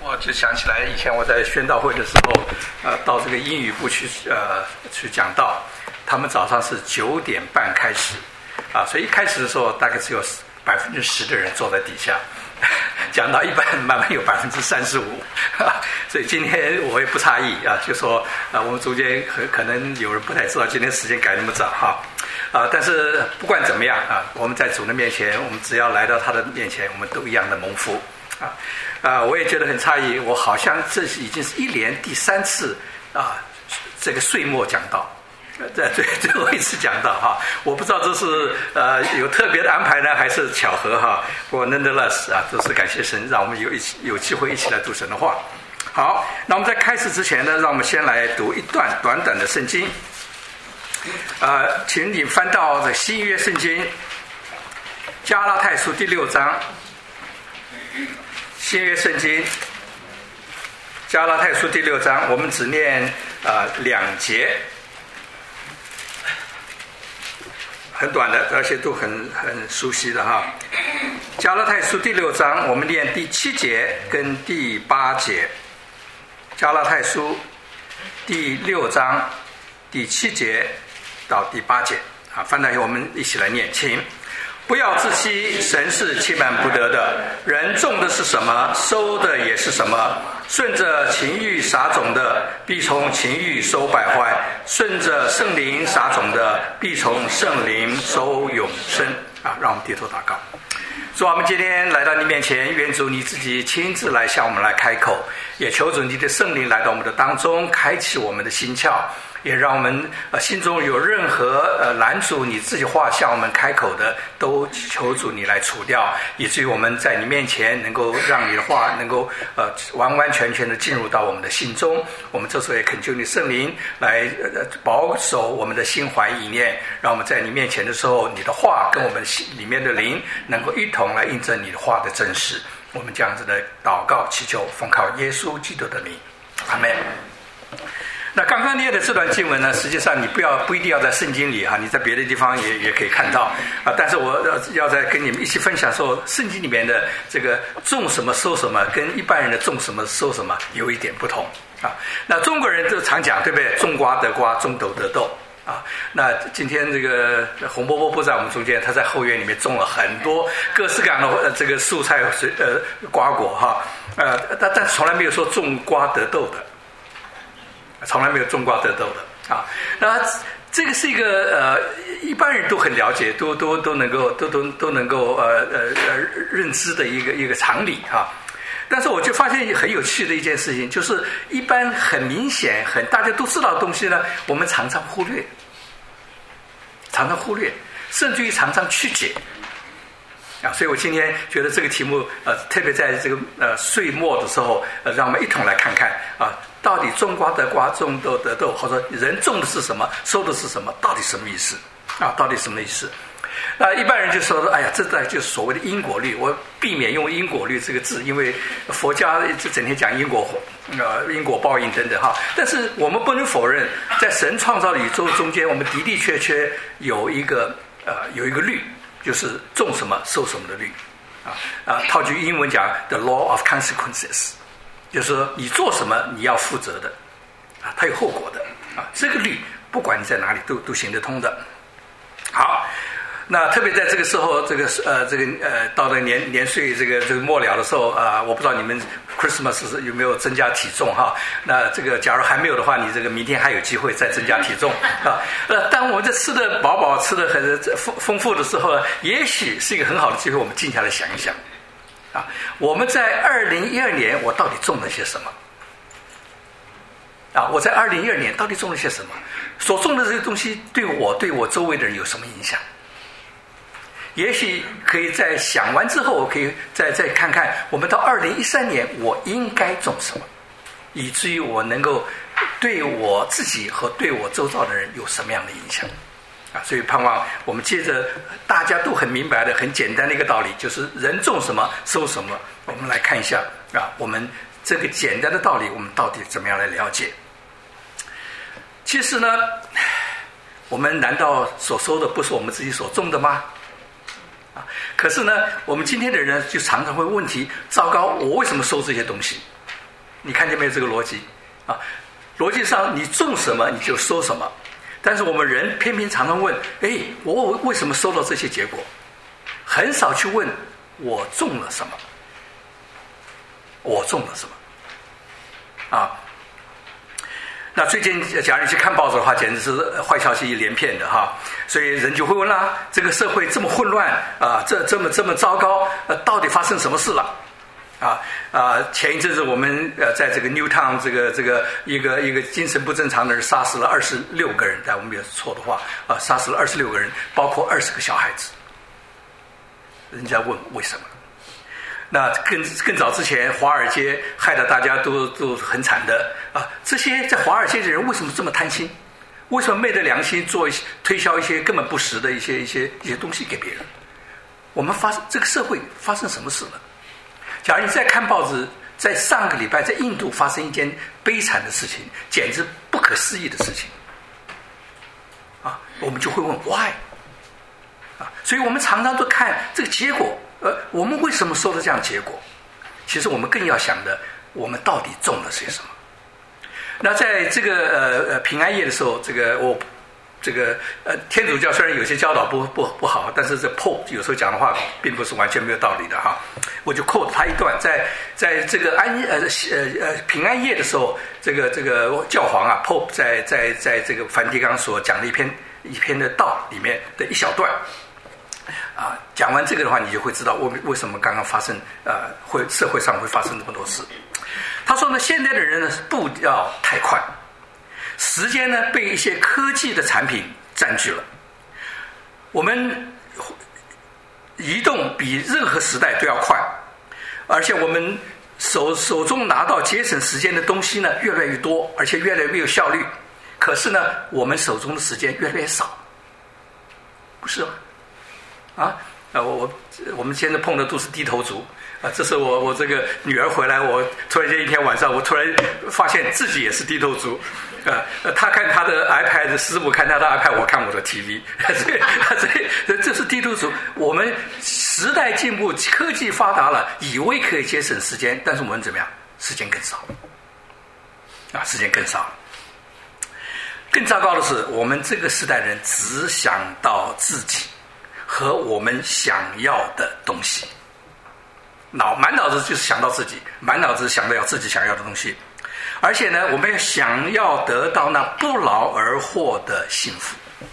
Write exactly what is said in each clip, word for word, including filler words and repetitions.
我就想起来以前我在宣道会的时候，呃，到这个英语部去呃去讲道，他们早上是九点半开始，啊，所以一开始的时候大概只有百分之十的人坐在底下，讲到一半慢慢有百分之三十五，所以今天我也不诧异啊，就说啊，我们中间很可能有人不太知道今天时间改那么早哈。啊，但是不管怎么样啊，我们在主的面前，我们只要来到他的面前，我们都一样的蒙福啊。啊，我也觉得很诧异，我好像这是已经是一连第三次啊，这个岁末讲道，在最最后一次讲道哈，我不知道这是呃有特别的安排呢，还是巧合哈。不过 nonetheless 啊，都是感谢神，让我们有一起有机会一起来读神的话。好，那我们在开始之前呢，让我们先来读一段短短的圣经。呃，请你翻到这新约圣经加拉太书第六章。新约圣经加拉太书第六章，我们只念呃两节，很短的，而且都很很熟悉的哈。加拉太书第六章，我们念第七节跟第八节。加拉太书第六章第七节到第八节，啊，翻到以后我们一起来念，请。不要自欺，神是欺瞒不得的。人种的是什么，收的也是什么。顺着情欲撒种的，必从情欲收败坏；顺着圣灵撒种的，必从圣灵收永生。啊，让我们低头祷告。主啊，我们今天来到你面前，愿主你自己亲自来向我们来开口，也求主你的圣灵来到我们的当中，开启我们的心窍。也让我们呃心中有任何呃拦阻你自己话向我们开口的，都求主你来除掉，以至于我们在你面前能够让你的话能够呃完完全全的进入到我们的心中。我们这时候也恳求你圣灵来呃保守我们的心怀意念，让我们在你面前的时候，你的话跟我们心里面的灵能够一同来印证你的话的真实。我们这样子的祷告祈求，奉靠耶稣基督的名，阿们。那刚刚念的这段经文呢，实际上你不要不一定要在圣经里哈，你在别的地方也也可以看到啊。但是我要在跟你们一起分享说，圣经里面的这个种什么收什么，跟一般人的种什么收什么有一点不同啊。那中国人就常讲，对不对？种瓜得瓜，种豆得豆啊。那今天这个洪伯伯不在我们中间，他在后院里面种了很多各式各样的这个蔬菜水呃瓜果哈，呃，但但从来没有说种瓜得豆的。从来没有种瓜得豆的啊，那这个是一个呃一般人都很了解，都都都能够都都都能够呃呃呃认知的一个一个常理啊。但是我就发现很有趣的一件事情，就是一般很明显、很大家都知道的东西呢，我们常常忽略，常常忽略，甚至于常常曲解。啊，所以我今天觉得这个题目，呃，特别在这个呃岁末的时候，呃，让我们一同来看看啊，到底种瓜得瓜，种豆得豆，或者人种的是什么，收的是什么，到底什么意思？啊，到底什么意思？那一般人就说，哎呀，这在就是所谓的因果律，我避免用因果律这个字，因为佛家就整天讲因果，呃，因果报应等等哈。但是我们不能否认，在神创造的宇宙中间，我们的的确确有一个呃有一个律。就是种什么收什么的律，啊啊，套句英文讲 ，the law of consequences， 就是说你做什么你要负责的，啊，它有后果的，啊，这个律不管你在哪里都都行得通的。好，那特别在这个时候，这个呃这个呃到了年年岁这个这个末了的时候啊、呃，我不知道你们 Christmas 有没有增加体重哈？那这个假如还没有的话，你这个明天还有机会再增加体重啊。呃，当我们这吃的饱饱、吃的很丰丰富的时候，也许是一个很好的机会，我们静下来想一想啊，我们在二零一二年我到底种了些什么？啊，我在二零一二年到底种了些什么？所种的这些东西对我、对我周围的人有什么影响？也许可以在想完之后，我可以再再看看，我们到二零一三年我应该种什么，以至于我能够对我自己和对我周遭的人有什么样的影响啊！所以盼望我们接着大家都很明白的、很简单的一个道理，就是人种什么收什么。我们来看一下啊，我们这个简单的道理，我们到底怎么样来了解？其实呢，我们难道所收的不是我们自己所种的吗？啊，可是呢，我们今天的人就常常会问题：糟糕，我为什么收这些东西？ 你看见没有这个逻辑啊？逻辑上你种什么你就收什么，但是我们人偏偏常常问：哎，我为什么收到这些结果？很少去问我种了什么，我种了什么啊？那最近假如你去看报纸的话，简直是坏消息一连片的哈，所以人就会问啦：这个社会这么混乱啊，这这么这么糟糕，呃，到底发生什么事了？啊啊！前一阵子我们呃在这个 Newtown 这个这个一个一个精神不正常的人杀死了二十六个人，但我们没有错的话啊，杀死了二十六个人，包括二十个小孩子。人家问为什么？那更更早之前，华尔街害得大家都都很惨的啊！这些在华尔街的人为什么这么贪心？为什么昧着良心做一些推销一些根本不实的一些一些一些东西给别人？我们发生这个社会发生什么事了？假如你再看报纸，在上个礼拜在印度发生一件悲惨的事情，简直不可思议的事情啊，我们就会问 why 啊，所以我们常常都看这个结果，呃，我们为什么收到这样的结果？其实我们更要想的，我们到底种了些什么？那在这个呃呃平安夜的时候，这个我。这个呃，天主教虽然有些教导不不不好，但是这 Pope 有时候讲的话并不是完全没有道理的哈。我就 quote 他一段，在在这个安呃呃呃平安夜的时候，这个这个教皇啊 Pope 在在在这个梵蒂冈所讲的一篇一篇的道里面的一小段啊，讲完这个的话，你就会知道为为什么刚刚发生呃会社会上会发生这么多事。他说呢，现在的人呢步调太快。时间呢被一些科技的产品占据了，我们移动比任何时代都要快，而且我们手手中拿到节省时间的东西呢越来越多，而且越来越有效率。可是呢，我们手中的时间越来越少，不是吗？啊，我我我们现在碰的都是低头族。啊，这是我我这个女儿回来，我突然间一天晚上，我突然发现自己也是低头族，啊，她看她的 iPad， 师母看她的 iPad， 我看我的 T V， 所以所以这是低头族。我们时代进步，科技发达了，以为可以节省时间，但是我们怎么样？时间更少，啊，时间更少。更糟糕的是，我们这个时代人只想到自己和我们想要的东西。脑满脑子就是想到自己，满脑子想到要自己想要的东西，而且呢，我们要想要得到那不劳而获的幸福。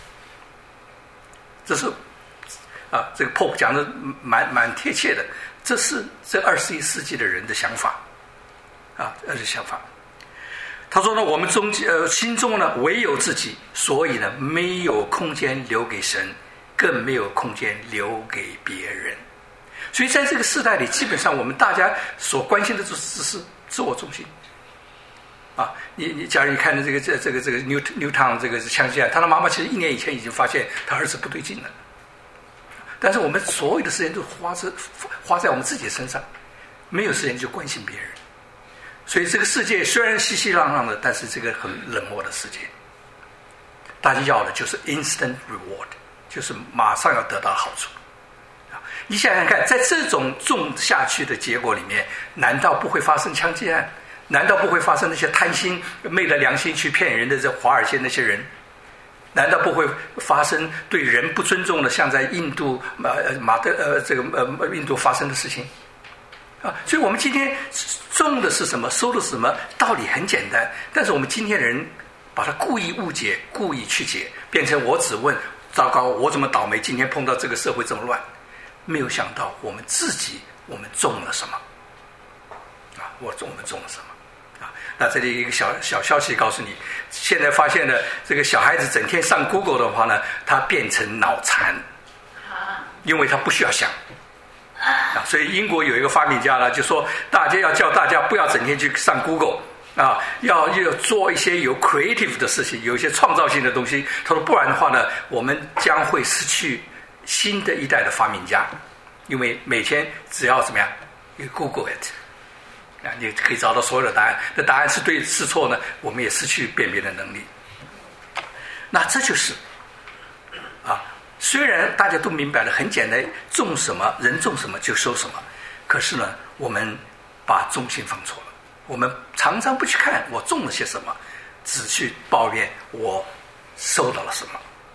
这是啊，这个 Pope 讲的蛮蛮贴切的，这是这二十一世纪的人的想法啊，这是想法。他说呢，我们中呃心中呢唯有自己，所以呢没有空间留给神，更没有空间留给别人。所以在这个时代里，基本上我们大家所关心的就是是自我中心啊。你你假如你看的这个这这个这个 New Newtown 这个枪击案，他的妈妈其实一年以前已经发现他儿子不对劲了，但是我们所有的时间都花在花在我们自己身上，没有时间去关心别人。所以这个世界虽然熙熙攘攘的，但是这个很冷漠的世界，大家要的就是 instant reward， 就是马上要得到好处。你想想看，在这种种下去的结果里面，难道不会发生枪击案？难道不会发生那些贪心昧着良心去骗人的这华尔街那些人？难道不会发生对人不尊重的，像在印度呃马德呃这个呃印度发生的事情啊？所以我们今天种的是什么，收的是什么，道理很简单，但是我们今天人把它故意误解，故意曲解，变成我只问糟糕，我怎么倒霉，今天碰到这个社会这么乱。没有想到我们自己，我们种了什么啊？我种我们种了什么啊？那这里一个小小消息告诉你，现在发现了这个小孩子整天上 Google 的话呢，他变成脑残，因为他不需要想啊。所以英国有一个发明家呢，就说大家要叫大家不要整天去上 Google 啊，要要做一些有 creative 的事情，有一些创造性的东西。他说不然的话呢，我们将会失去新的一代的发明家，因为每天只要怎么样，你 Google it， 啊，你可以找到所有的答案。那答案是对是错呢，我们也失去辨别的能力。那这就是啊，虽然大家都明白了，很简单，种什么人种什么就收什么，可是呢，我们把中心放错了。 我们常常不去看我种了些什么，只去抱怨我收到了什么。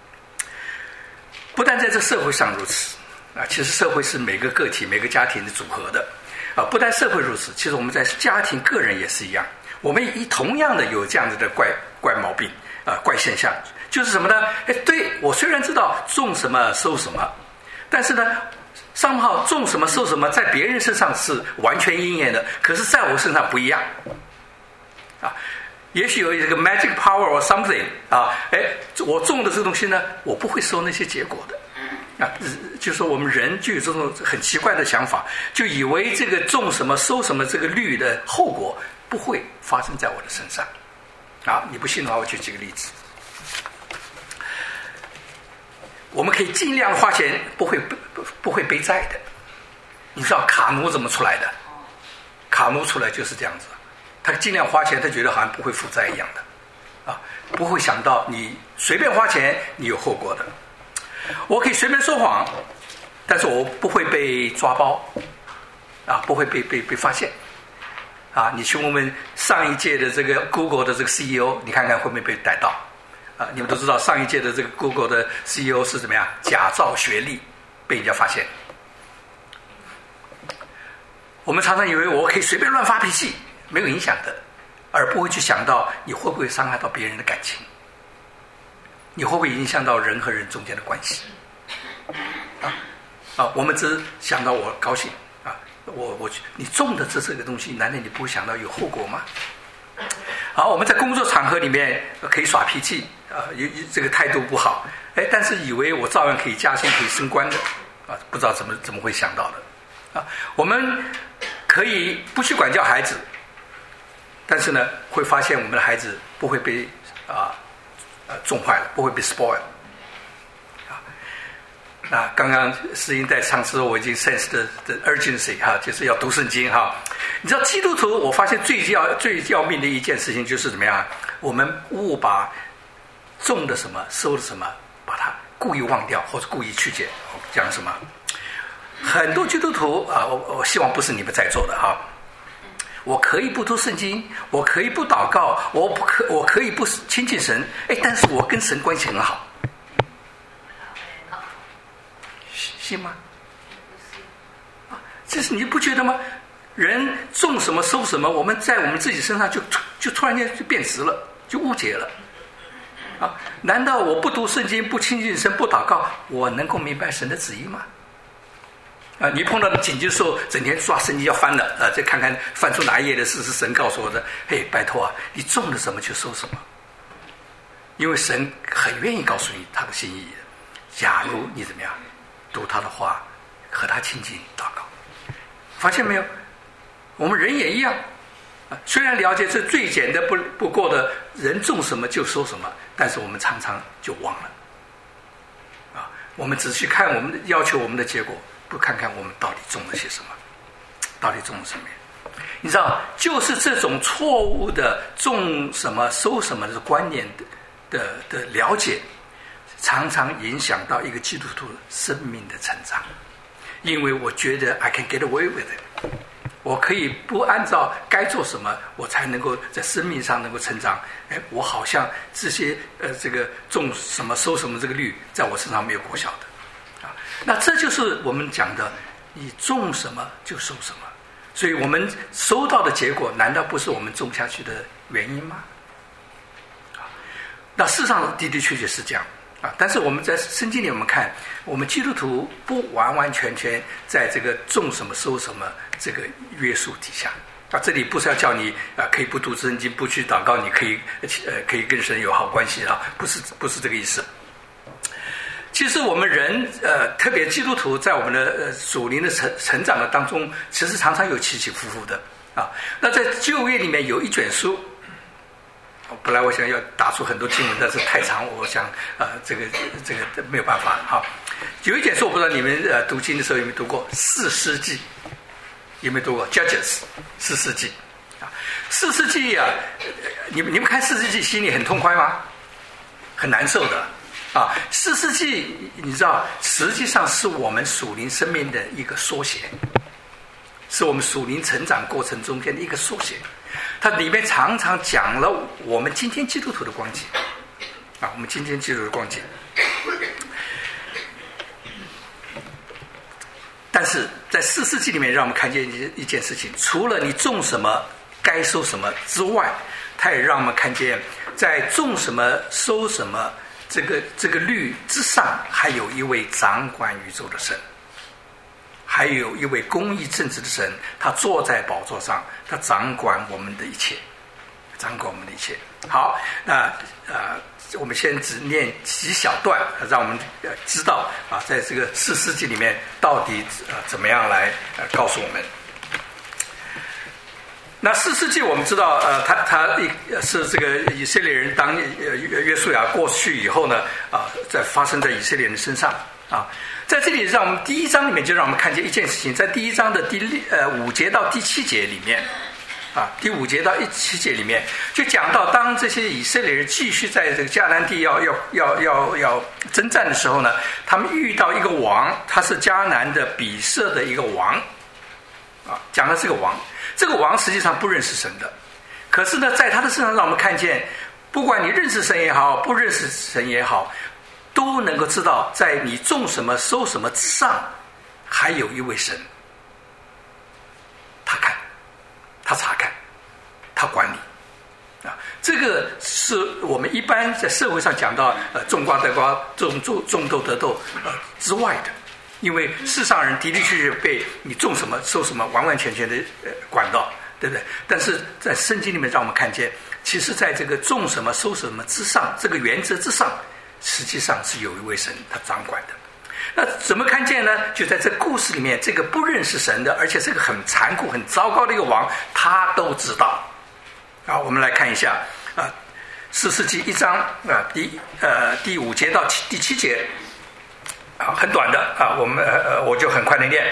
不但在这社会上如此啊，其实社会是每个个体每个家庭的组合的啊，不但社会如此，其实我们在家庭个人也是一样，我们一同样的有这样子的怪怪毛病啊，怪现象，就是什么呢？哎，对，我虽然知道种什么收什么，但是呢上号种什么收什么在别人身上是完全应验的，可是在我身上不一样啊。也许有一个 magic power or something 啊，哎，我种的这个东西呢，我不会收那些结果的啊。就是说我们人就有这种很奇怪的想法，就以为这个种什么收什么这个律的后果不会发生在我的身上啊。你不信的话，我举几个例子。我们可以尽量花钱，不会不不会背债的。你知道卡奴怎么出来的？卡奴出来就是这样子。他尽量花钱，他觉得好像不会负债一样的，啊，不会想到你随便花钱，你有后果的。我可以随便说谎，但是我不会被抓包，啊，不会被被被发现，啊，你去问问上一届的这个 Google 的这个 C E O， 你看看会不会被逮到，啊，你们都知道上一届的这个 Google 的 C E O 是怎么样，假造学历被人家发现。我们常常以为我可以随便乱发脾气。没有影响的，而不会去想到你会不会伤害到别人的感情，你会不会影响到人和人中间的关系啊啊！我们只想到我高兴啊，我我你种的这这个东西，难道你不会想到有后果吗？好，我们在工作场合里面可以耍脾气啊，有这个态度不好，哎，但是以为我照样可以加薪可以升官的啊，不知道怎么怎么会想到的啊！我们可以不去管教孩子。但是呢，会发现我们的孩子不会被啊呃种坏了，不会被 spoil 啊。那刚刚诗音在唱诗，我已经 sense 的的 urgency 哈、啊，就是要读圣经哈、啊。你知道基督徒，我发现最要最要命的一件事情就是怎么样？我们误把种的什么收的什么，把它故意忘掉或者故意曲解，讲什么？很多基督徒啊，我我希望不是你们在座的哈。我可以不读圣经，我可以不祷告，我不可我可以不亲近神，哎，但是我跟神关系很好，信吗？啊，这是你不觉得吗？人种什么收什么，我们在我们自己身上就就突然间就变直了，就误解了。啊，难道我不读圣经、不亲近神、不祷告，我能够明白神的旨意吗？啊，你碰到紧急的时候，整天抓圣经要翻了啊，再看看翻出哪一页的事是神告诉我的。嘿，拜托啊，你种了什么就收什么，因为神很愿意告诉你他的心意。假如你怎么样读他的话，和他亲近祷告，发现没有？我们人也一样啊，虽然了解这最简单不不过的人种什么就收什么，但是我们常常就忘了啊，我们只去看我们要求我们的结果。不看看我们到底种了些什么，到底种了什么？你知道，就是这种错误的种什么收什么的观念的的的了解，常常影响到一个基督徒生命的成长。因为我觉得 I can get away with it， 我可以不按照该做什么，我才能够在生命上能够成长。哎，我好像这些呃这个种什么收什么这个律，在我身上没有果效的。那这就是我们讲的，你种什么就收什么，所以我们收到的结果，难道不是我们种下去的原因吗？那事实上的的确确是这样啊，但是我们在圣经里我们看，我们基督徒不完完全全在这个种什么收什么这个约束底下啊。这里不是要叫你啊可以不读圣经不去祷告，你可以呃可以跟神有好关系啊，不是不是这个意思。其实我们人呃，特别基督徒在我们的呃属灵的成成长的当中，其实常常有起起伏伏的啊。那在旧约里面有一卷书，本来我想要打出很多经文，但是太长，我想呃这个这个没有办法哈。有一卷书我不知道你们呃读经的时候有没有读过《士师记》，有没有读过《Judges》士师记啊？士师记啊，你们你们看士师记心里很痛快吗？很难受的。啊，士师记你知道，实际上是我们属灵生命的一个缩写。 是我们属灵成长过程中间的一个缩写。它里面常常讲了我们今天基督徒的光景啊，我们今天基督徒的光景。但是在四世纪里面，让我们看见一件事情：除了你种什么该收什么之外，它也让我们看见，在种什么收什么这个这个律之上，还有一位掌管宇宙的神，还有一位公义正直的神，他坐在宝座上，他掌管我们的一切，掌管我们的一切。好，那呃。我们先只念几小段，让我们知道啊，在这个四世纪里面到底呃怎么样来呃告诉我们。那四世纪我们知道，呃，他他是这个以色列人当约约书亚过去以后呢，啊，在发生在以色列人身上啊，在这里让我们第一章里面就让我们看见一件事情，在第一章的第六呃五节到第七节里面。啊，第五节到第七节里面就讲到，当这些以色列人继续在这个迦南地要要要要要征战的时候呢，他们遇到一个王，他是迦南的比色的一个王，啊，讲的这个王，这个王实际上不认识神的，可是呢，在他的身上让我们看见，不管你认识神也好，不认识神也好，都能够知道，在你种什么收什么之上，还有一位神，他看。他查看，他管理，啊，这个是我们一般在社会上讲到呃种瓜得瓜，种种种豆得豆呃之外的，因为世上人的的确确被你种什么收什么完完全全的呃管到，对不对？但是在圣经里面让我们看见，其实在这个种什么收什么之上，这个原则之上，实际上是有一位神他掌管的。那怎么看见呢？就在这故事里面，这个不认识神的，而且是个很残酷、很糟糕的一个王，他都知道。啊，我们来看一下啊，四世纪一章啊，第呃第五节到第七节啊，很短的啊，我们呃我就很快的念。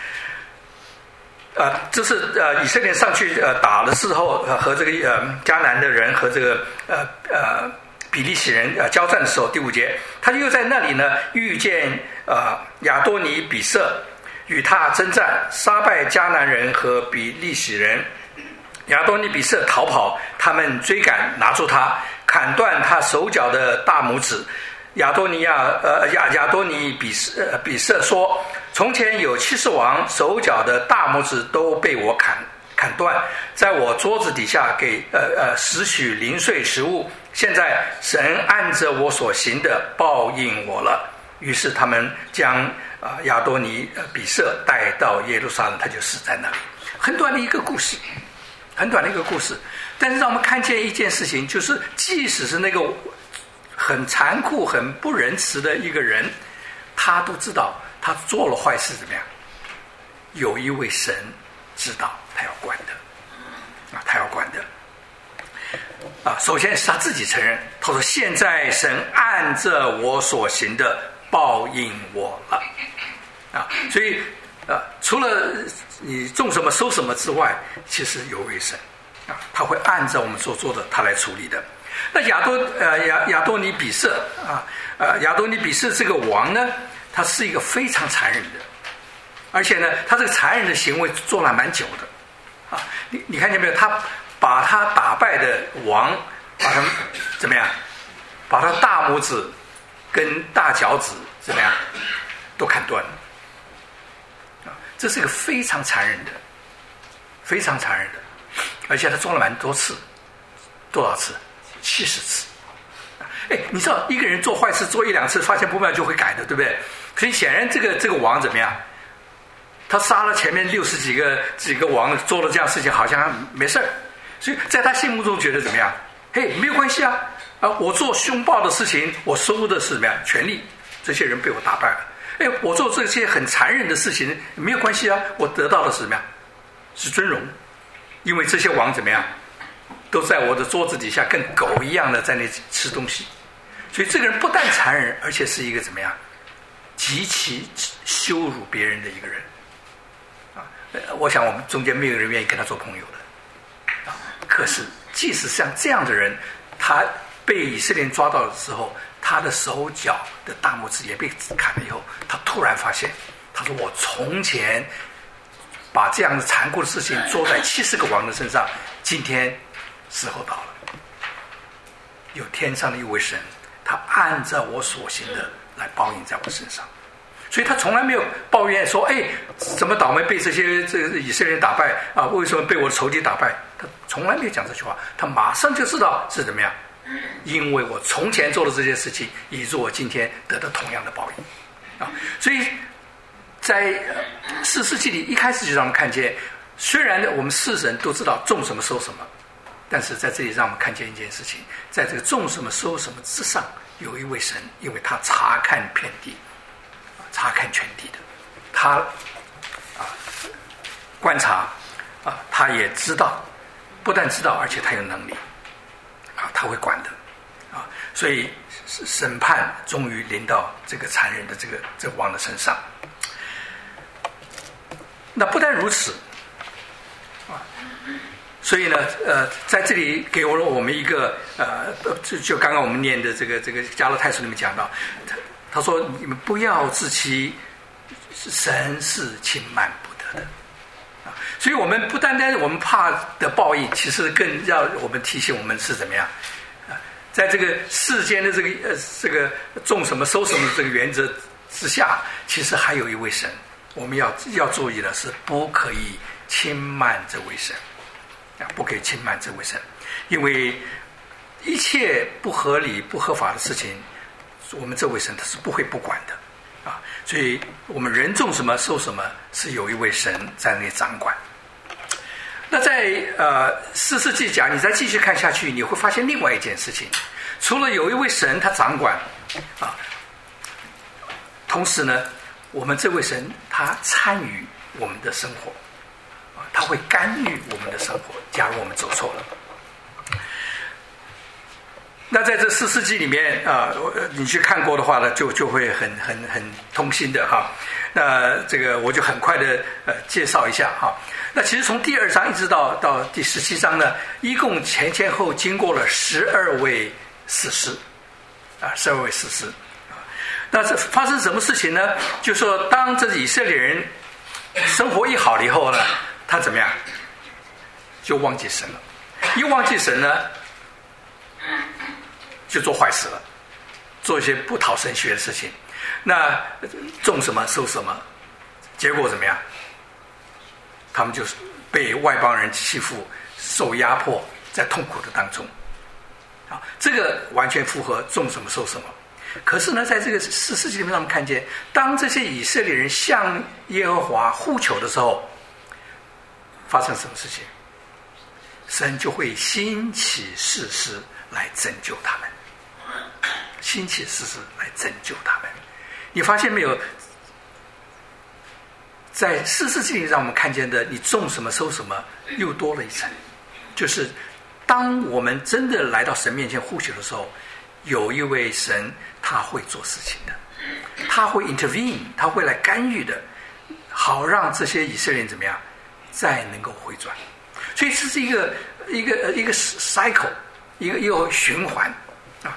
啊，这是呃以色列上去呃打的时候，呃、和这个呃迦南的人和这个呃呃。比利洗人呃交战的时候，第五节，他又在那里呢遇见呃亚多尼比色，与他征战，杀败迦南人和比利洗人。亚多尼比色逃跑，他们追赶，拿住他，砍断他手脚的大拇指。亚多尼亚呃亚亚多尼比色、呃、比色说：从前有七十王，手脚的大拇指都被我砍砍断，在我桌子底下给呃呃拾取零碎食物。现在神按着我所行的报应我了。于是他们将啊、呃、亚多尼呃比色带到耶路撒冷，他就死在那里。很短的一个故事，很短的一个故事，但是让我们看见一件事情，就是即使是那个很残酷、很不仁慈的一个人，他都知道他做了坏事怎么样，有一位神知道他要管的啊，他要管的。啊，首先是他自己承认，他说：“现在神按着我所行的报应我了。”啊，所以啊，除了你种什么收什么之外，其实有位神啊，他会按照我们所做的他来处理的。那亚多呃亚亚多尼比色啊，呃亚多尼比色这个王呢，他是一个非常残忍的，而且呢，他这个残忍的行为做了蛮久的啊。你你看见没有？他把他打败的王，把他怎么样？把他大拇指跟大脚趾怎么样？都砍断了。啊，这是一个非常残忍的，非常残忍的，而且他做了蛮多次，多少次？七十次。哎，你知道一个人做坏事做一两次，发现不妙就会改的，对不对？所以显然这个这个王怎么样？他杀了前面六十几个几个王，做了这样事情，好像没事儿。所以在他心目中觉得怎么样？嘿，没有关系啊！啊，我做凶暴的事情，我收的是怎么样？权利，这些人被我打败了。哎，我做这些很残忍的事情，没有关系啊！我得到的是怎么样？是尊荣，因为这些王怎么样？都在我的桌子底下，跟狗一样的在那吃东西。所以这个人不但残忍，而且是一个怎么样？极其羞辱别人的一个人。啊，我想我们中间没有人愿意跟他做朋友的。可是，即使像这样的人，他被以色列人抓到的时候，他的手脚的大拇指也被砍了以后，他突然发现，他说：“我从前把这样的残酷的事情做在七十个王的身上。今天时候到了，有天上的一位神，他按照我所行的来报应在我身上。所以他从来没有抱怨说，哎，怎么倒霉被这些这个以色列人打败啊？为什么被我的仇敌打败？他从来没有讲这句话，他马上就知道是怎么样，因为我从前做的这些事情，以致我今天得到同样的报应啊。所以在士师记里一开始就让我们看见，虽然我们世人都知道种什么收什么，但是在这里让我们看见一件事情，在这个种什么收什么之上，有一位神，因为他察看遍地，察看全地的，他啊观察啊，他也知道，不但知道，而且他有能力啊，他会管的啊，所以审判终于临到这个残忍的这个这个王的身上。那不但如此啊，所以呢，呃，在这里给了我们一个呃，就就刚刚我们念的这个这个加拉太书里面讲到，他他说你们不要自欺，神是轻慢不得的啊。所以我们不单单我们怕的报应，其实更要我们提醒我们是怎么样啊，在这个世间的这个呃这个种什么收什么的这个原则之下，其实还有一位神。我们要要注意的是，不可以轻慢这位神啊，不可以轻慢这位神，因为一切不合理、不合法的事情，我们这位神他是不会不管的啊。所以我们人种什么收什么，是有一位神在那里掌管。那在呃士师记讲，你再继续看下去，你会发现另外一件事情，除了有一位神他掌管啊，同时呢，我们这位神他参与我们的生活啊，他会干预我们的生活，假如我们走错了。那在这士师记里面啊，你去看过的话呢，就就会很很很通心的哈。那这个我就很快的呃介绍一下哈。那其实从第二章一直到到第十七章呢，一共前前后经过了十二位士师啊，十二位士师。那这发生什么事情呢？就说当这以色列人生活一好了以后呢，他怎么样？就忘记神了。一忘记神呢，就做坏事了，做一些不讨神喜悦的事情。那种什么收什么，结果怎么样？他们就是被外邦人欺负，受压迫，在痛苦的当中。啊，这个完全符合种什么收什么。可是呢，在这个士师记里面，我们看见，当这些以色列人向耶和华呼求的时候，发生什么事情？神就会兴起士师来拯救他们，兴起士师来拯救他们。你发现没有？在士师记里让我们看见的，你种什么收什么，又多了一层，就是当我们真的来到神面前呼求的时候，有一位神他会做事情的，他会 intervene， 他会来干预的，好让这些以色列人怎么样再能够回转。所以这是一个一个一个 cycle， 一个一个循环啊。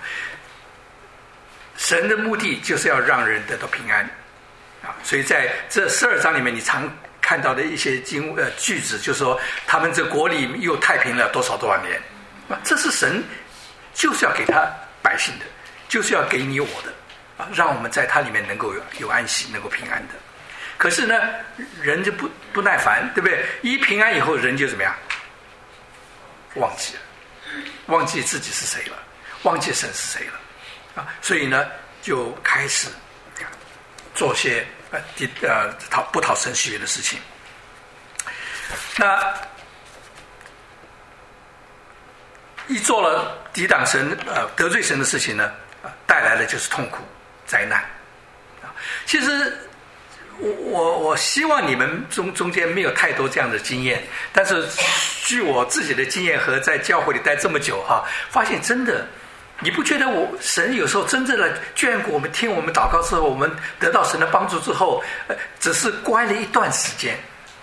神的目的就是要让人得到平安啊，所以在这十二章里面，你常看到的一些经呃句子，就是说他们这国里又太平了多少多少年啊，这是神就是要给他百姓的，就是要给你我的啊，让我们在它里面能够有有安息，能够平安的。可是呢，人就不不耐烦，对不对？一平安以后，人就怎么样？忘记了，忘记自己是谁了，忘记神是谁了啊！所以呢，就开始做些呃呃讨不讨神喜悦的事情。那一做了抵挡神呃得罪神的事情呢，呃、带来的就是痛苦灾难啊！其实我我我希望你们中中间没有太多这样的经验，但是据我自己的经验和在教会里待这么久哈，发现真的，你不觉得我神有时候真正的眷顾我们，听我们祷告之后，我们得到神的帮助之后，呃，只是乖了一段时间，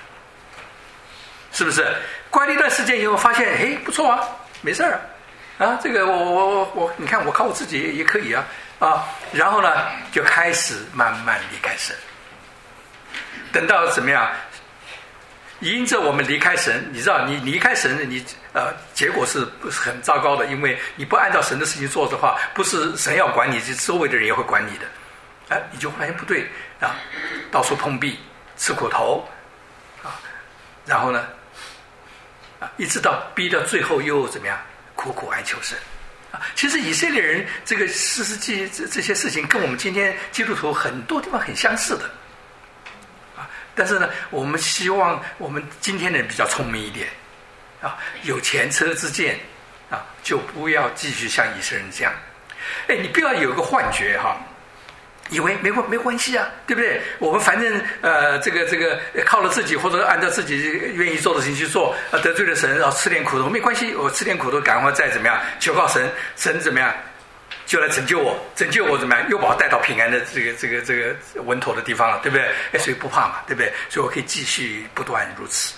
是不是？乖了一段时间以后，发现嘿不错啊，没事儿啊，这个我我我我，你看我靠我自己也也可以啊啊，然后呢就开始慢慢离开神。等到怎么样？ 因着我们离开神，你知道，你离开神，你呃，结果是不是很糟糕的？因为你不按照神的事情做的话，不是神要管你，周围的人也会管你的。哎，你就发现不对啊，到处碰壁，吃苦头啊，然后呢，啊，一直到逼到最后又怎么样，苦苦哀求神啊。其实以色列人这个四世纪这这些事情，跟我们今天基督徒很多地方很相似的。但是呢，我们希望我们今天的人比较聪明一点，啊，有前车之鉴，啊，就不要继续像以色列人这样。哎，你不要有个幻觉哈，以为没关没关系啊，对不对？我们反正呃，这个这个靠了自己或者按照自己愿意做的事情去做，啊，得罪了神，然后吃点苦头没关系，我吃点苦头，赶快再怎么样求告神，神怎么样？就来拯救我，拯救我怎么样？又把我带到平安的这个这个这个稳妥的地方了，对不对？哎，所以不怕嘛，对不对？所以我可以继续不断如此。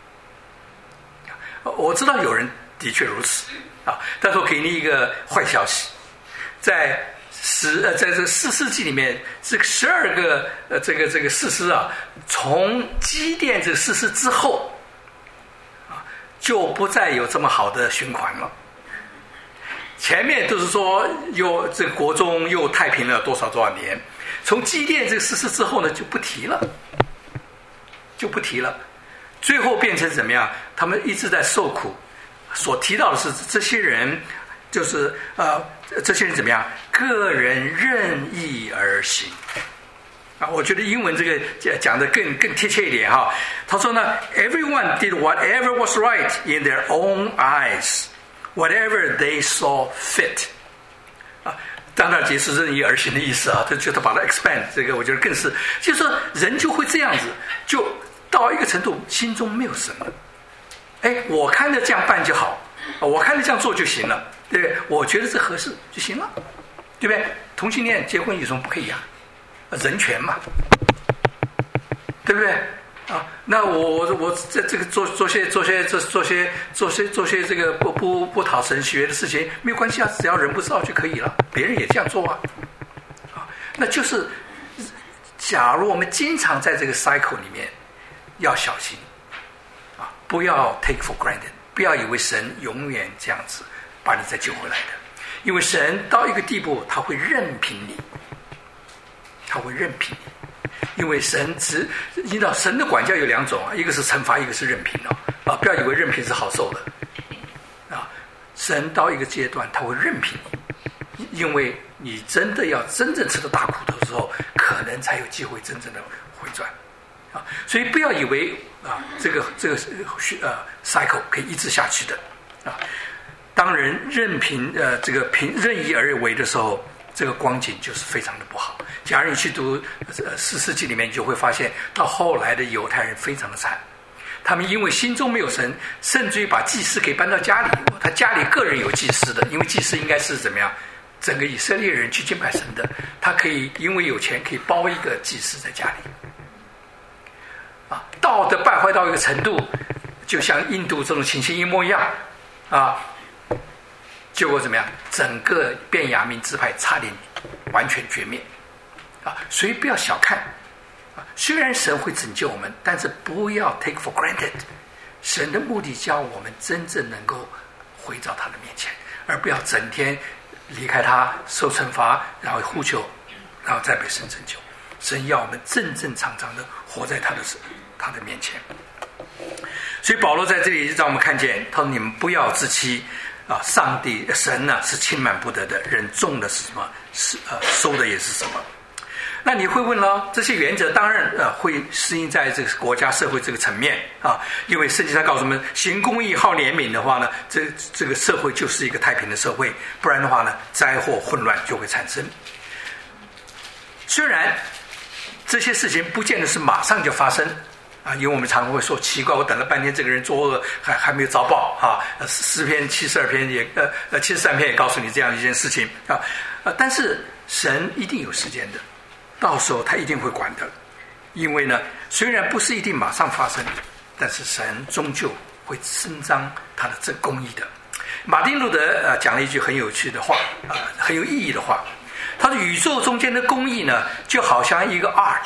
我知道有人的确如此啊，但是我给你一个坏消息，在十呃，在这四世纪里面，这个十二个呃这个这个士师啊，从基甸这个士师之后啊，就不再有这么好的循环了。前面都是说又这个国中又太平了多少多少年，从基甸这个事实之后呢，就不提了，就不提了，最后变成怎么样？他们一直在受苦，所提到的是这些人，就是呃，这些人怎么样？个人任意而行啊！我觉得英文这个讲的更更贴切一点哈。他说呢 ，Everyone did whatever was right in their own eyes.Whatever they saw fit， 啊，当然也是任意而行的意思啊，这就他把它 expand， 这个我觉得更是，就是说人就会这样子，就到一个程度，心中没有神了。哎，我看着这样办就好，我看着这样做就行了，对不对？我觉得这合适就行了，对不对？同性恋结婚有什么不可以啊？人权嘛，对不对？啊，那我我我这这个做做些做些做做些做些做些这个不不不讨神喜悦的事情没有关系啊，只要人不知道就可以了，别人也这样做啊，啊，那就是假如我们经常在这个 cycle 里面，要小心啊，不要 take for granted， 不要以为神永远这样子把你再救回来的，因为神到一个地步他会任凭你，他会任凭你。因为神只，你知道神的管教有两种啊，一个是惩罚，一个是任凭哦。啊，不要以为任凭是好受的，啊，神到一个阶段他会任凭你，因为你真的要真正吃到大苦头之后，可能才有机会真正的回转，啊，所以不要以为啊这个这个呃 cycle 可以一直下去的，啊，当人任凭呃这个凭任意而为的时候。这个光景就是非常的不好。假如你去读呃四世纪里面，你就会发现，到后来的犹太人非常的惨，他们因为心中没有神，甚至于把祭司给搬到家里。他家里个人有祭司的，因为祭司应该是怎么样，整个以色列人去敬拜神的，他可以因为有钱可以包一个祭司在家里。啊，道德败坏到一个程度，就像印度这种情形一模一样啊。结果怎么样？整个便雅悯支派差点完全绝灭，啊！所以不要小看，啊！虽然神会拯救我们，但是不要 take for granted。神的目的叫我们真正能够回到他的面前，而不要整天离开他受惩罚，然后呼求，然后再被神拯救。神要我们正正常常的活在他的他的面前。所以保罗在这里让我们看见，他说：“你们不要自欺。”啊，上帝神呢、啊、是轻慢不得的，人种的是什么，是呃收的也是什么。那你会问了，这些原则当然呃会适应在这个国家社会这个层面啊，因为圣经上告诉我们，行公义好怜悯的话呢，这这个社会就是一个太平的社会，不然的话呢，灾祸混乱就会产生。虽然这些事情不见得是马上就发生。啊，因为我们常常会说奇怪，我等了半天，这个人作恶还还没有遭报啊。诗篇七十二篇也呃呃七十三篇也告诉你这样一件事情啊，呃，但是神一定有时间的，到时候他一定会管的，因为呢，虽然不是一定马上发生，但是神终究会伸张他的这公义的。马丁路德呃讲了一句很有趣的话啊、呃，很有意义的话，他说宇宙中间的公义呢，就好像一个 arch。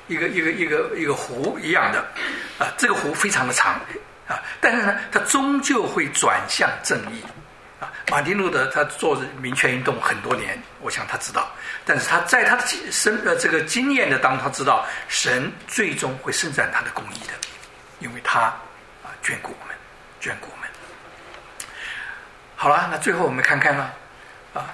一个一个一个一个湖一样的，啊，这个湖非常的长，啊，但是呢，它终究会转向正义，啊，马丁路德他做民权运动很多年，我想他知道，但是他在他的生呃这个经验的当中，他知道神最终会伸展他的公义的，因为他啊眷顾我们，眷顾我们。好了，那最后我们看看了，啊，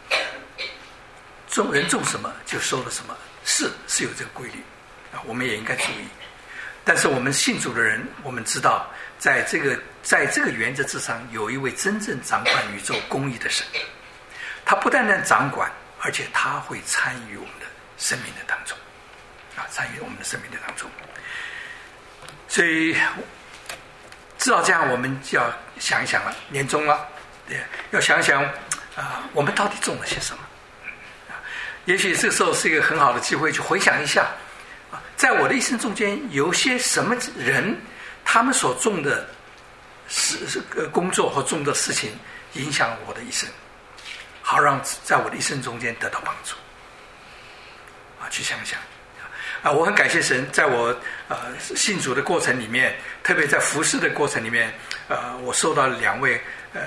种人种什么就收了什么，是是有这个规律，啊，我们也应该注意。但是我们信主的人，我们知道，在这个在这个原则之上，有一位真正掌管宇宙公义的神，他不单单掌管，而且他会参与我们的生命的当中，啊，参与我们的生命的当中。所以知道这样，我们就要想一想了，年终了，对，要想想啊，我们到底种了些什么？啊，也许这个时候是一个很好的机会，去回想一下。在我的一生中间，有些什么人，他们所种的事呃工作或种的事情，影响我的一生，好让在我的一生中间得到帮助。啊，去想想。啊，我很感谢神，在我呃信主的过程里面，特别在服事的过程里面，呃，我受到两位呃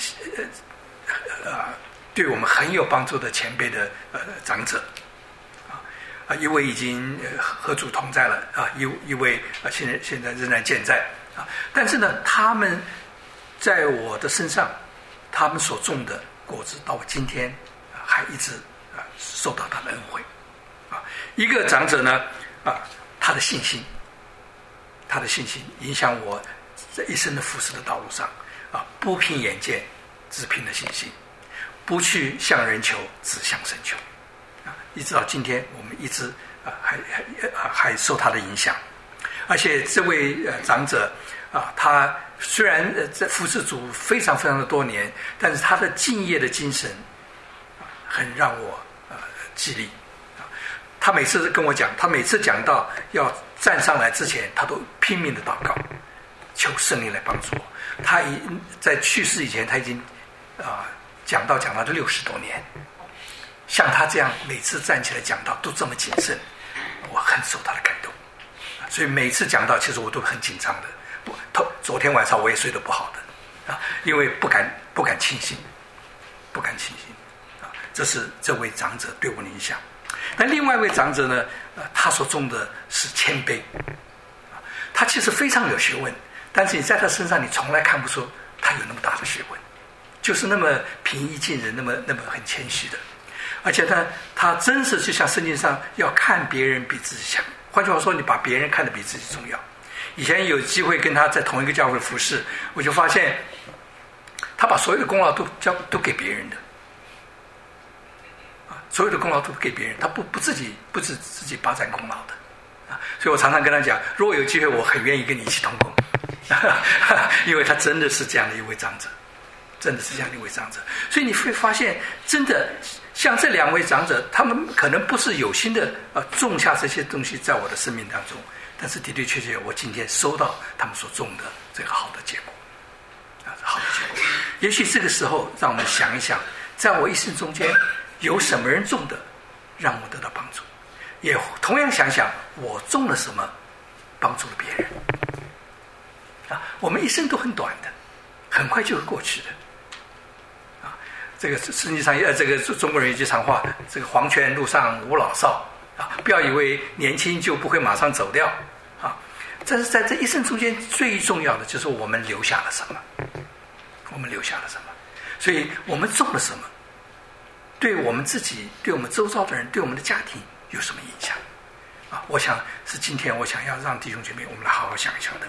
呃对我们很有帮助的前辈的呃长者。啊，一位已经和主同在了啊，一一位啊，现在现在仍然健在啊。但是呢，他们在我的身上，他们所种的果子，到我今天啊，还一直啊受到他的恩惠啊。一个长者呢啊，他的信心，他的信心影响我在一生的服事的道路上啊，不凭眼见，只凭了信心，不去向人求，只向神求。一直到今天，我们一直啊还还还受他的影响，而且这位呃长者啊，他虽然呃在服侍主非常非常的多年，但是他的敬业的精神啊，很让我呃激励啊。他每次跟我讲，他每次讲到要站上来之前，他都拼命的祷告，求圣灵来帮助我。他已在去世以前，他已经啊讲道讲到这六十多年。像他这样每次站起来讲道都这么谨慎，我很受他的感动，所以每次讲道其实我都很紧张的。不，昨天晚上我也睡得不好的啊，因为不敢不敢轻信，不敢轻信啊。这是这位长者对我的影响。那另外一位长者呢，呃，他所种的是谦卑啊，他其实非常有学问，但是你在他身上你从来看不出他有那么大的学问，就是那么平易近人，那么那么很谦虚的。而且呢，他真是就像圣经上要看别人比自己强。换句话说，你把别人看得比自己重要。以前有机会跟他在同一个教会服侍，我就发现他把所有的功劳都交都给别人的，啊，所有的功劳都给别人，他不不自己不自自己霸占功劳的，啊，所以我常常跟他讲，如果有机会，我很愿意跟你一起同工，因为他真的是这样的一位长者，真的是这样的一位长者。所以你会发现，真的。像这两位长者，他们可能不是有心的呃种下这些东西在我的生命当中，但是的的确确，我今天收到他们所种的这个好的结果，啊，好的结果。也许这个时候，让我们想一想，在我一生中间有什么人种的，让我得到帮助；也同样想想我种了什么，帮助了别人。啊，我们一生都很短的，很快就会过去的。这个实际上，呃，这个中国人有句常话，这个黄泉路上无老少啊，不要以为年轻就不会马上走掉啊。但是在这一生中间，最重要的就是我们留下了什么，我们留下了什么，所以我们种了什么，对我们自己、对我们周遭的人、对我们的家庭有什么影响啊？我想是今天我想要让弟兄姐妹我们来好好想一想的。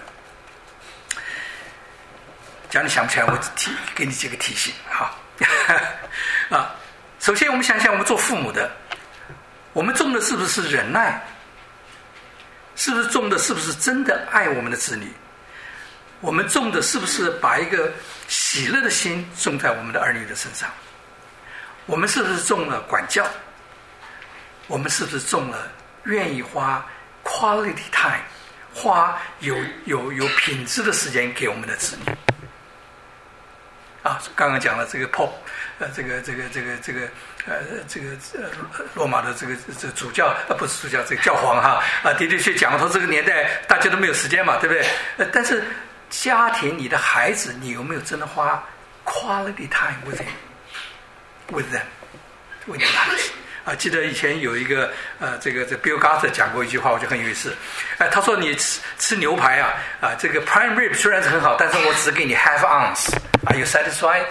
假如你想不起来，我提给你几个提醒哈。啊，首先我们想想，我们做父母的，我们种的是不是忍耐？是不是种的是不是真的爱我们的子女？我们种的是不是把一个喜乐的心种在我们的儿女的身上？我们是不是种了管教？我们是不是种了愿意花 quality time， 花有有有品质的时间给我们的子女？ 啊，刚刚讲了这个 Pope， 呃，这个这个这个这个呃这个呃罗马的这个这个主教啊，不是主教，这个教皇哈啊，的的确讲说这个年代大家都没有时间嘛，对不对？呃，但是家庭，你的孩子，你有没有真的花 quality time with him with them with the lives？啊，记得以前有一个呃，这个这 Bill Gates 讲过一句话，我觉得很有意思。哎、呃，他说你吃吃牛排啊，啊，这个 prime rib 虽然是很好，但是我只给你 half ounce。Are you satisfied？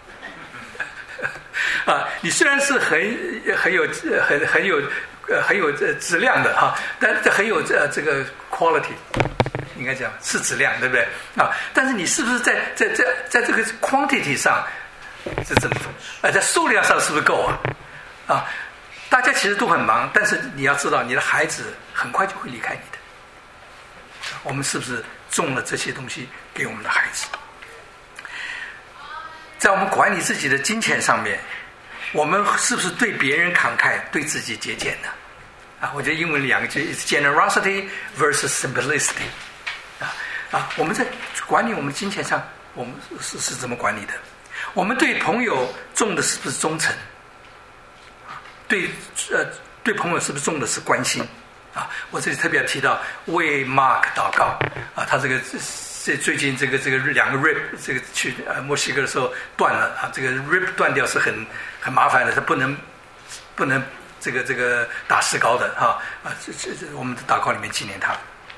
啊，你虽然是很很有很很有呃很有质量的哈，但是很有呃这个 quality， 应该讲是质量，对不对？啊，但是你是不是在在在在这个 quantity 上，这怎么呃在数量上是不是够啊？啊？大家其实都很忙，但是你要知道，你的孩子很快就会离开你的。我们是不是种了这些东西给我们的孩子？在我们管理自己的金钱上面，我们是不是对别人慷慨，对自己节俭呢？啊，我觉得英文两个字 is generosity versus simplicity。啊啊，我们在管理我们金钱上，我们是是怎么管理的？我们对朋友种的是不是忠诚？对，呃，对朋友是不是重的是关心啊？我这里特别要提到为 Mark 祷告啊，他这个这最近这个这个两个 rib 这个去呃墨西哥的时候断了啊，这个 rib 断掉是很很麻烦的，他不能不能这个这个打石膏的哈啊，这这这我们的祷告里面纪念他。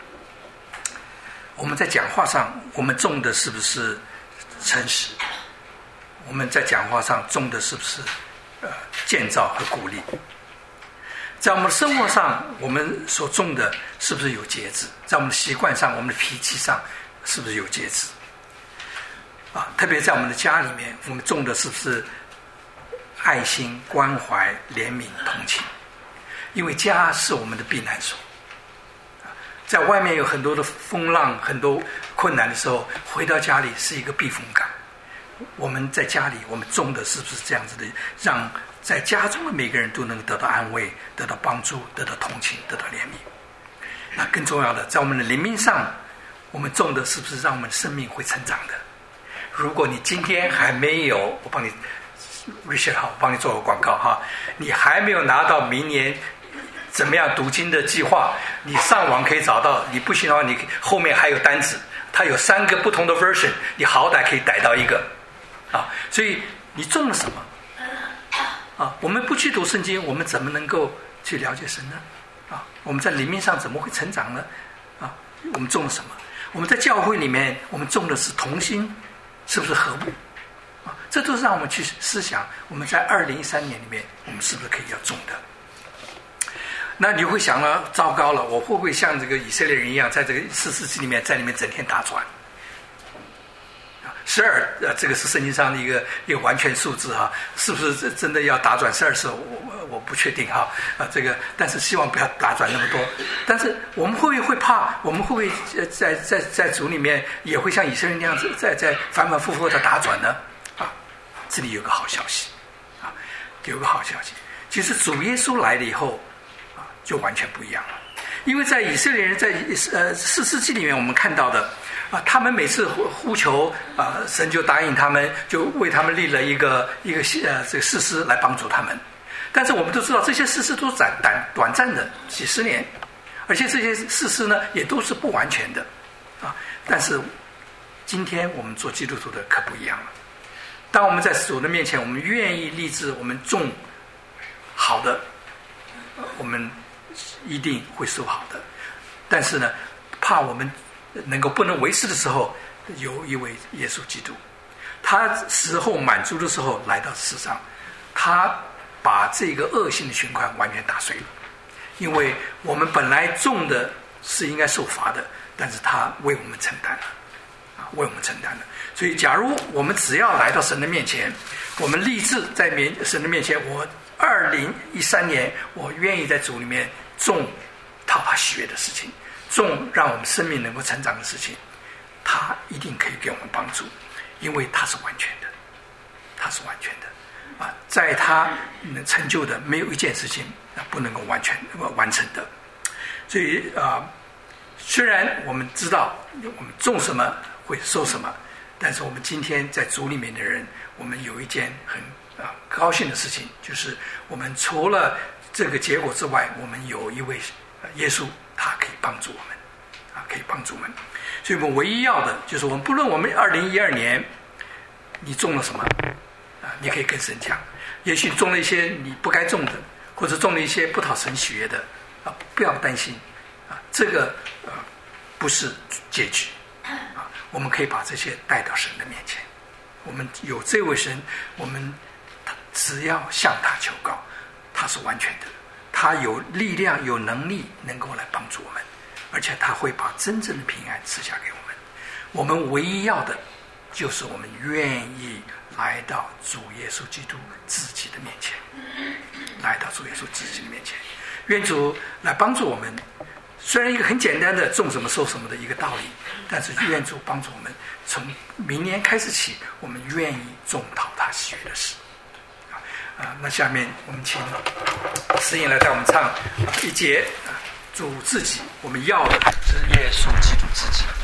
我们在讲话上，我们重的是不是诚实？我们在讲话上重的是不是？呃，建造和鼓励，在我们的生活上，我们所种的是不是有节制？在我们的习惯上，我们的脾气上，是不是有节制？啊，特别在我们的家里面，我们种的是不是爱心、关怀、怜悯、同情？因为家是我们的避难所。在外面有很多的风浪、很多困难的时候，回到家里是一个避风港。我们在家里，我们种的是不是这样子的，让在家中的每个人都能得到安慰、得到帮助、得到同情、得到怜悯？那更重要的，在我们的灵命上，我们种的是不是让我们的生命会成长的？如果你今天还没有，我帮你 Richard 好，我帮你做个广告哈，你还没有拿到明年怎么样读经的计划，你上网可以找到，你不行的话，你后面还有单子，它有三个不同的 version， 你好歹可以逮到一个。啊，所以你种了什么？啊，我们不去读圣经，我们怎么能够去了解神呢？啊，我们在灵命上怎么会成长呢？啊，我们种了什么？我们在教会里面，我们种的是同心，是不是和睦？啊，这都是让我们去思想，我们在二零一三年里面，我们是不是可以要种的？那你会想了，糟糕了，我会不会像这个以色列人一样，在这个四世纪里面，在里面整天打转？十二，呃，这个是圣经上的一个一个完全数字哈，是不是真的要打转十二次？我我我不确定哈，啊，这个，但是希望不要打转那么多。但是我们会不会会怕？我们会不会在在在主里面也会像以色列那样子，在在反反复复的打转呢？啊，这里有个好消息，啊，有个好消息，其实主耶稣来了以后，啊，就完全不一样了，因为在以色列人在呃四世纪里面，我们看到的。啊，他们每次呼求啊，神就答应他们，就为他们立了一个一个呃这个士师来帮助他们。但是我们都知道，这些士师都是短短短暂的几十年，而且这些士师呢也都是不完全的啊。但是今天我们做基督徒的可不一样了。当我们在主的面前，我们愿意立志，我们种好的，我们一定会收好的。但是呢，怕我们能够不能为师的时候，有一位耶稣基督，他时候满足的时候来到世上，他把这个恶性的循环完全打碎了。因为我们本来种的是应该受罚的，但是他为我们承担了，啊，为我们承担了。所以假如我们只要来到神的面前，我们立志在面神的面前，我二零一三年我愿意在主里面种讨他喜悦的事情，种让我们生命能够成长的事情，他一定可以给我们帮助，因为他是完全的，他是完全的啊，在他能成就的没有一件事情不能够完全完成的。所以啊，虽然我们知道我们种什么会收什么， 但是我们今天在主里面的人，我们有一件很啊高兴的事情，就是我们除了这个结果之外，我们有一位耶稣，他可以帮助我们啊，可以帮助我们。所以我们唯一要的就是我们不论我们二零一二年你种了什么啊，你可以跟神讲，也许种了一些你不该种的，或者种了一些不讨神喜悦的啊，不要担心啊，这个呃不是结局啊，我们可以把这些带到神的面前。我们有这位神，我们只要向他求告，他是完全的，他有力量有能力能够来帮助我们，而且他会把真正的平安赐下给我们。我们唯一要的就是我们愿意来到主耶稣基督自己的面前，来到主耶稣自己的面前，愿主来帮助我们。虽然一个很简单的种什么收什么的一个道理，但是愿主帮助我们，从明年开始起，我们愿意种讨他喜悦的事。啊，那下面我们请诗音来带我们唱一节啊，主自己，我们要的是耶稣基督自己。